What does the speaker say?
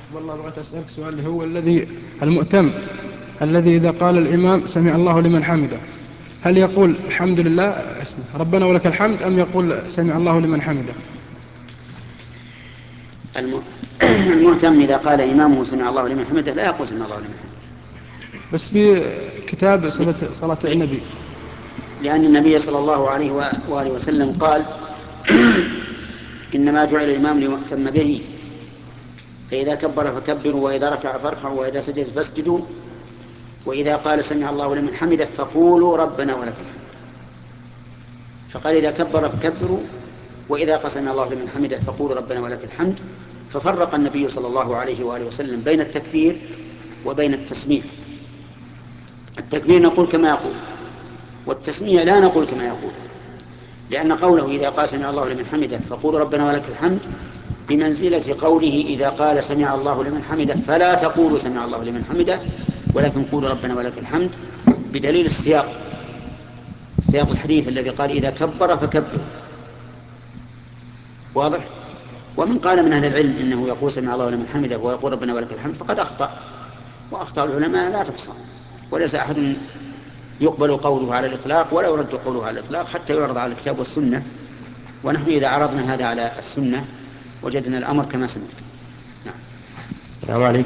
والله بغيت أسألك سؤال اللي هو الذي المؤتم الذي إذا قال الإمام سمع الله لمن حمده، هل يقول الحمد لله ربنا ولك الحمد، أم يقول سمع الله لمن حمده؟ الم- المهتم إذا قال إمامه سمع الله لمن حمده لا يقول سمع الله لمن حمده. بس في كتاب صلاة النبي. لأن النبي صلى الله عليه وآله وسلم قال إنما جعل الإمام ليؤتم به، فإذا كبر فكبروا، وإذا ركع فاركعوا، وإذا سجد فاسجدوا، وإذا قال سمع الله لمن حمده فقولوا ربنا ولك الحمد. فقال إذا كبر فكبروا، وإذا قال سمع الله لمن حمده فقولوا ربنا ولك الحمد. ففرق النبي صلى الله عليه وآله وسلم بين التكبير وبين التسميع. التكبير نقول كما يقول، والتسميع لا نقول كما يقول، لأن قوله إذا قال سمع الله لمن حمده فقولوا ربنا ولك الحمد بمنزلة قوله إذا قال سمع الله لمن حمده فلا تقولوا سمع الله لمن حمده ولكن قولوا ربنا ولك الحمد، بدليل سياق الحديث الذي قال إذا كبر فكبروا. واضح؟ ومن قال من أهل العلم إنه يقول سمع الله لمن حمده ويقول ربنا ولك الحمد فقد أخطأ، وأخطاء العلماء لا تحصى، وليس أحد يقبل قوله على الإطلاق ولا يرد قوله على الإطلاق حتى يعرض على الكتاب والسنة. ونحن إذا عرضنا هذا على السنة وجدنا الأمر كما سمعت. نعم. السلام عليكم.